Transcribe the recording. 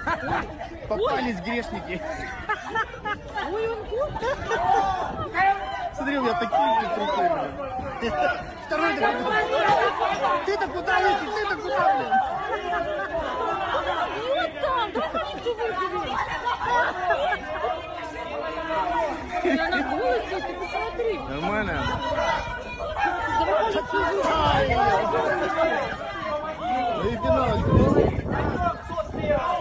Попались грешники. Ой, он кот. Смотри, у меня такие же трусы. Второй такой. Ты-то куда летишь? Ты-то куда, блин? Вот там, давай полицию вызови. Я нагнулась, ты посмотри. Нормально. Давай полицию вызови. Ну и финал.